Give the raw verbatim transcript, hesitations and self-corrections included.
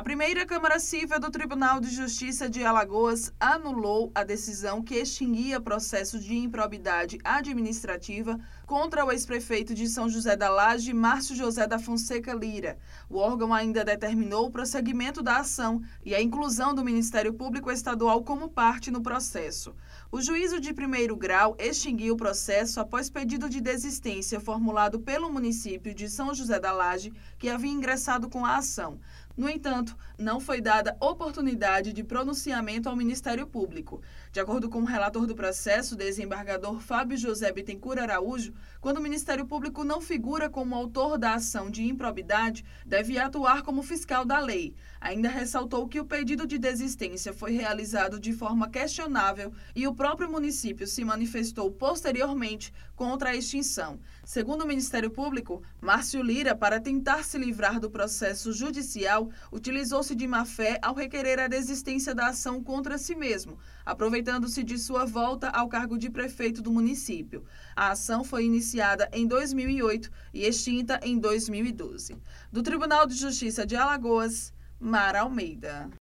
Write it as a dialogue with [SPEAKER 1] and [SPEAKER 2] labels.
[SPEAKER 1] A primeira Câmara Cível do Tribunal de Justiça de Alagoas anulou a decisão que extinguia processo de improbidade administrativa contra o ex-prefeito de São José da Laje, Márcio José da Fonseca Lira. O órgão ainda determinou o prosseguimento da ação e a inclusão do Ministério Público Estadual como parte no processo. O juízo de primeiro grau extinguiu o processo após pedido de desistência formulado pelo município de São José da Laje, que havia ingressado com a ação. No entanto, não foi dada oportunidade de pronunciamento ao Ministério Público. De acordo com o relator do processo, desembargador Fábio José Bittencourt Araújo, quando o Ministério Público não figura como autor da ação de improbidade, deve atuar como fiscal da lei. Ainda ressaltou que o pedido de desistência foi realizado de forma questionável e o próprio município se manifestou posteriormente contra a extinção. Segundo o Ministério Público, Márcio Lira, para tentar se livrar do processo judicial, utilizou-se de má-fé ao requerer a desistência da ação contra si mesmo, aproveitando-se de sua volta ao cargo de prefeito do município. A ação foi iniciada em dois mil e oito e extinta em dois mil e doze. Do Tribunal de Justiça de Alagoas, Mara Almeida.